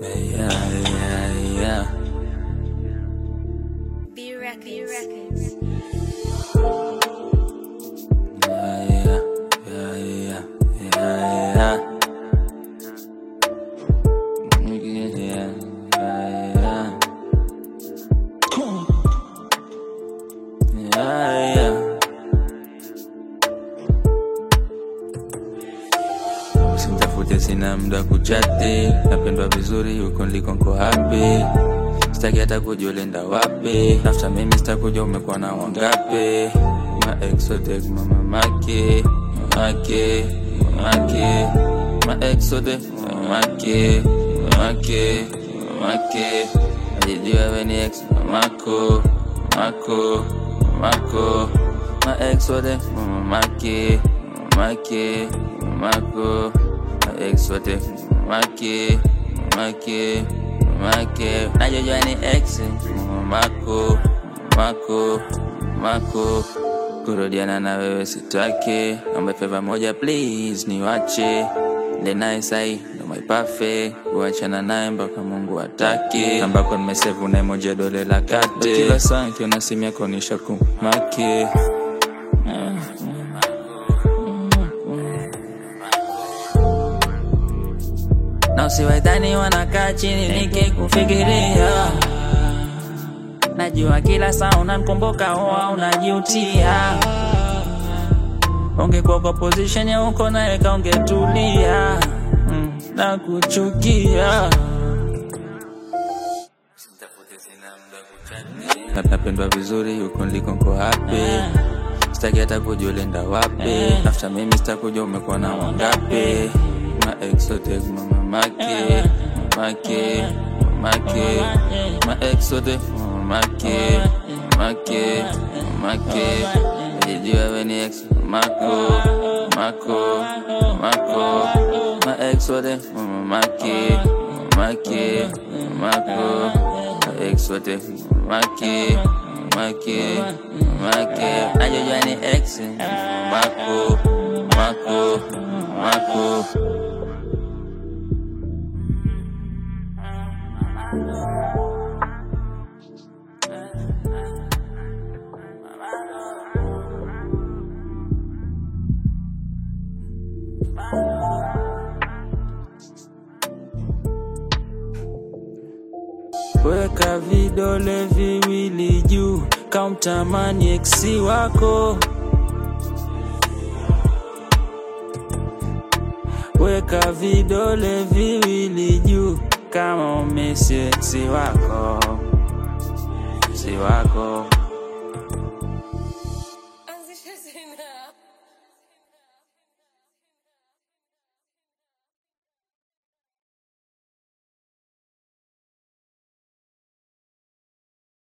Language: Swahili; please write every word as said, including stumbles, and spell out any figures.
Yeah, yeah, yeah. B Records. Yeah, yeah, yeah, yeah, yeah, yeah. Yeah, yeah, yeah. Cool. Yeah, yeah. Simtafute, sina muda kuchati, napendwa vizuri huko niliko niko happy. Sitaki hata kujua ulienda wapi, after mimi sitakujua umekuwa na wangapi. Ma ex wote mama make, make, make. Ma ex wote make, make, make. Najijua wewe ni ex mamako, mako, mako. Ma ex wote mama make, make, mako. Ma ex wote make, make, make. Najijua ni ex mamako, mako, mako. Kurudiana na wewe sitaki, naomba favor moja please niwache. Le nice I no my perfect, kuachana naye mpaka Mungu atake. Ambako nimesave na emoji dole la kate. Kila saa kiona simu yako nisha kumaki. Na usiwaidhani wanakaa chini nikikufikiria. Najua kila saa unanikumbuka huwa unajiutia. Ungekuwa kwa position ya uko naye kaungetulia. mm, Na kuchukia. Napendwa vizuri huko niliko niko happy. Sitaki hata kujua ulienda wapi, after mimi sitakujua umekuwa na wangapi. Ma ex wote mama make, make, make. Ma ex wote make, make, make. Najijua wewe ni ex mako, mako, mako. Ma ex wote make, make, mako. Ma ex wote make, make, make. Najijua ni ex mako, mako, mako. Weka vidole viwili juu kamtamani eksi wako. Weka vidole viwili juu kama umesi eksi wako, si wako.